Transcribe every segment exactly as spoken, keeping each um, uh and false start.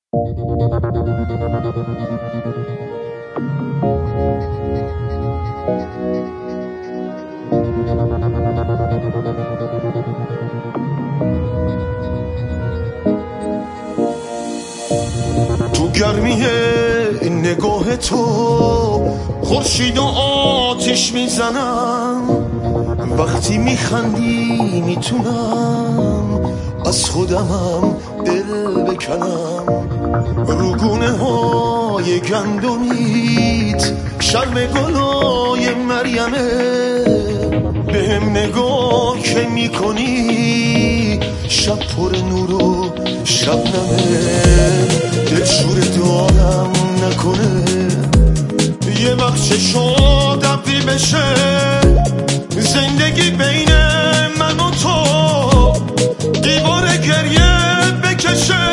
تو گرمی نگاه تو خورشید و آتش میزنم، وقتی میخندی میتونم از خودمم دل بکنم. روگونه های گندمیت شرم گلای مریمه، بهم نگاه که میکنی شب پر نور و شبنمه. دلشور دارم نکنه یه وقت چشات ابری بشه، زندگی بین من و تو دیوار گریه بکشه.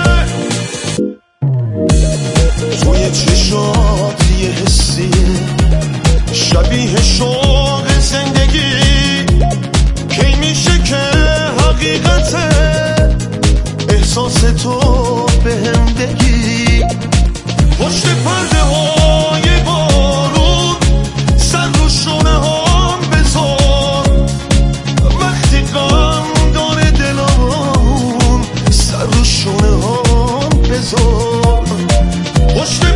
توی چشات یه حسیه شبیه شوق زندگی، کی میشه که حقیقته احساس تو بهم بگی. پشت پرده های بارون سر رو شونه هم بذار، وقتی غم داره دلم سر رو شونه هم بذار. پشت